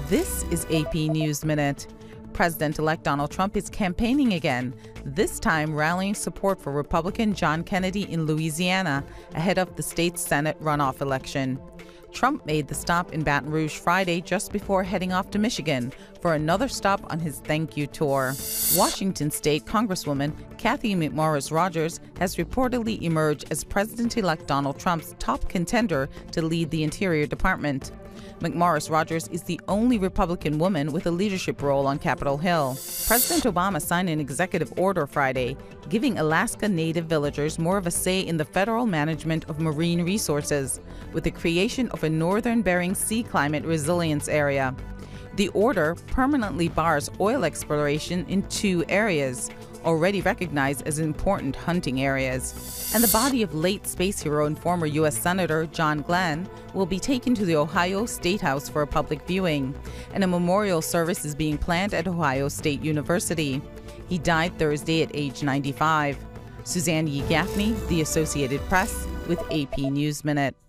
This is AP News Minute. President-elect Donald Trump is campaigning again, this time rallying support for Republican John Kennedy in Louisiana ahead of the state's Senate runoff election. Trump made the stop in Baton Rouge Friday just before heading off to Michigan for another stop on his thank you tour. Washington State Congresswoman Cathy McMorris Rodgers has reportedly emerged as President-elect Donald Trump's top contender to lead the Interior Department. McMorris Rodgers is the only Republican woman with a leadership role on Capitol Hill. President Obama signed an executive order Friday, giving Alaska Native villagers more of a say in the federal management of marine resources, with the creation of a Northern Bering Sea Climate Resilience Area. The order permanently bars oil exploration in two areas, already recognized as important hunting areas. And the body of late space hero and former U.S. Senator John Glenn will be taken to the Ohio State House for a public viewing, and a memorial service is being planned at Ohio State University. He died Thursday at age 95. Suzanne Yee Gaffney, The Associated Press, with AP News Minute.